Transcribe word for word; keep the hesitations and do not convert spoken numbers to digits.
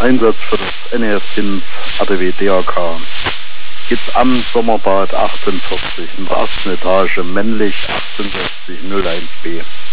Einsatz für das N E F Hinz A D W D R K. Geht's am Sommerbad achtundvierzig in der ersten Etage, männlich achtundsechzig null eins B.